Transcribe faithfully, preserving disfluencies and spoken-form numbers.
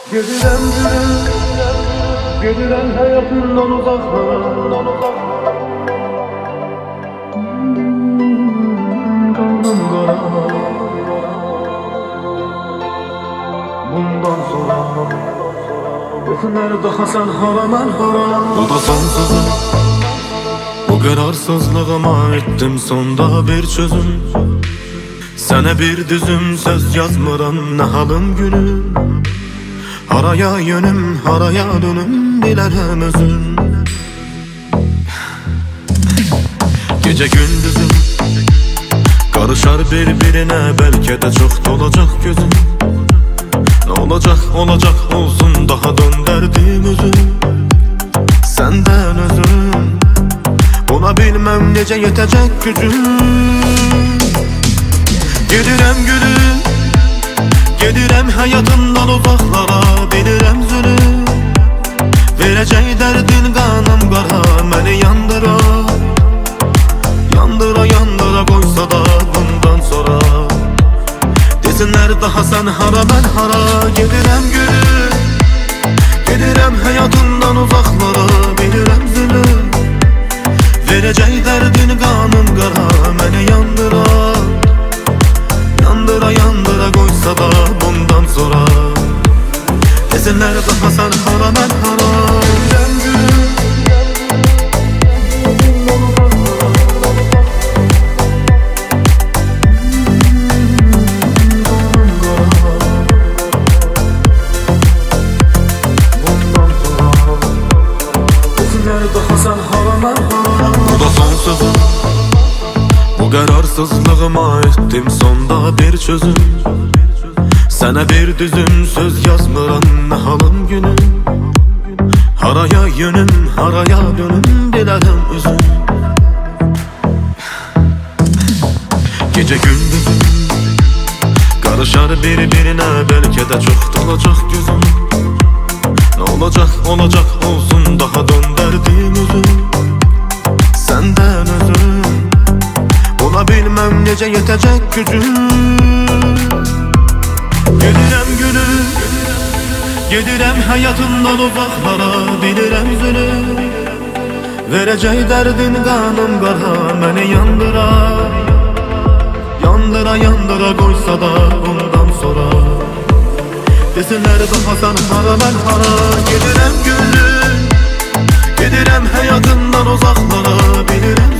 Gedirem gülüm, gedirem hayatından uzaklara. Kanım kara, bundan sonra desinler daha sen hara ben hara. Bu da sonsuzum, bu kararsızlığıma ettim sonda bir çözüm. Sənə bir düzüm söz yazmıram ne halım günüm. Haraya yönüm, haraya dönüm bilərəm özüm. Gece gündüzüm karışar birbirine, belki de çok dolacak gözüm. Ne olacak olacak olsun, daha döndürdüm özüm. Senden özüm, buna bilmem nece yetecek gücüm. Gedirem gülüm, gedirem hayatından uzaklara. Bilirəm zulüm, verəcək dərdin qanım qara. Məni yandıra, yandıra yandıra qoysa da bundan sonra desinlər daha sen hara ben hara. Gedirem gülüm, gedirem hayatından uzaklara. Bilirəm zulüm, verəcək dərdin qanım qara. Məni yandıra, yandıra yandıra qoysa da bundan sonra desinlər daha sen hara ben hara. Gedirem gülüm, Bu da son sözüm, bu kararsızlığıma ettim sonda bir çözüm. Sənə bir düzüm söz yazmıram ne halım günüm. Haraya yönüm, haraya dönüm bilərəm özüm. Gece gündüzüm karışar birbirine, belki de çok dolacak gözüm. Ne olacak olacak olsun, daha döndürdüm özüm. Senden özüm, buna bilmem nece yetecek gücüm. Gedirem gülüm, gedirem hayatından uzaklara. Bilirəm zulüm, verəcək dərdin qanım qara. Məni yandıra, yandıra yandıra qoysa da bundan sonra desinlər daha sen hara ben hara. Gedirem gülüm, gedirem hayatından uzaklara. Bilirəm